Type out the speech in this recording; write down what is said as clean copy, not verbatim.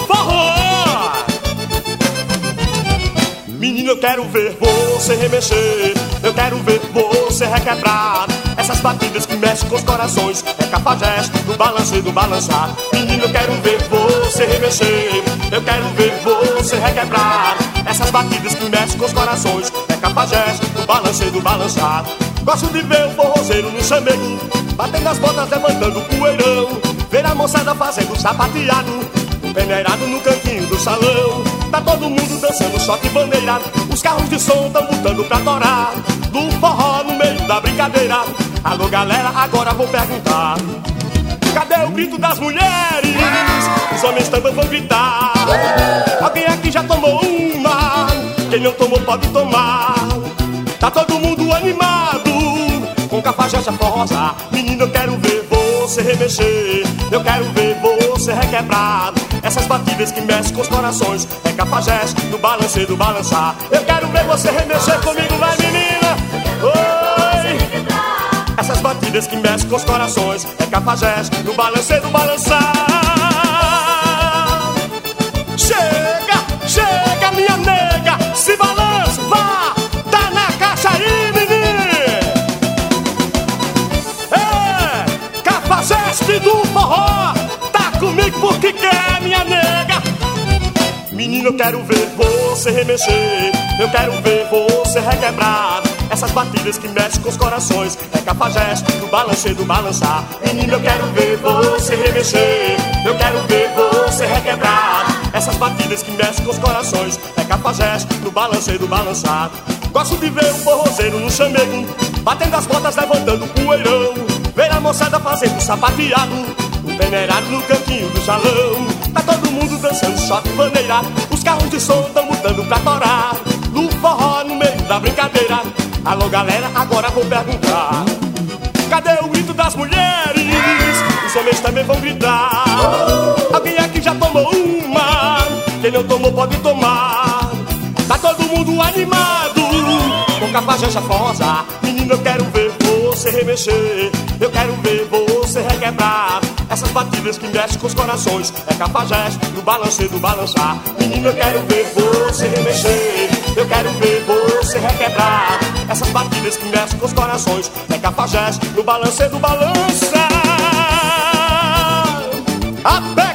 forró. Menino, eu quero ver você remexer, eu quero ver você requebrar essas batidas que mexem com os corações. É Cafajeste do balanço e do balançar. Menino, eu quero ver você remexer, eu quero ver você requebrar essas batidas que mexem com os corações. É Cafajeste do balanço e do balançar. Gosto de ver o forrozeiro no chamego, batendo as botas, levantando o poeirão, ver a moçada fazendo sapateado, peneirado no cantinho do salão. Tá todo mundo dançando choque bandeira, os carros de som tão botando pra torar, do forró no meio da brincadeira. Alô galera, agora vou perguntar, cadê o grito das mulheres? Os homens também vão gritar. Alguém aqui já tomou uma? Quem não tomou pode tomar. Tá todo mundo animado com Cafajeste a forrosar. Menino, eu quero ver você remexer, eu quero ver você requebrar essas batidas que mexem com os corações. É Cafajeste do balanço e do balançar. Eu quero ver você remexer comigo, vai menina. Oi! Essas batidas que mexem com os corações. É Cafajeste do balanço e do balançar. Chega, chega minha nega, se balança, vá, tá na caixa aí, menino. É Cafajeste do forró, tá comigo porque quer, minha nega. Menino, eu quero ver você remexer, eu quero ver você requebrar essas batidas que mexem com os corações. É Cafajeste do balanço e do balançar. Menino, eu quero ver você remexer, eu quero ver você requebrar essas batidas que mexem com os corações. É Cafajeste do balanço e do balançar. Gosto de ver o forrozeiro no chamego, batendo as botas, levantando o poeirão, ver a moçada fazendo sapateado, o peneirado no cantinho do salão. Tá todo mundo dançando choque bandeira, os carros de som tão mudando pra torar, no forró no meio da brincadeira. Alô galera, agora vou perguntar, cadê o grito das mulheres? Os homens também vão gritar. Alguém aqui já tomou uma? Quem não tomou pode tomar. Tá todo mundo animado com Cafajeste a forrosar. Menino, eu quero ver você remexer, eu quero ver você requebrar essas batidas que mexem com os corações. É Cafajeste do balanço e do balançar. Menino, eu quero ver você remexer, eu quero ver você requebrar essas batidas que mexem com os corações. É Cafajeste do balanço e do balançar. Até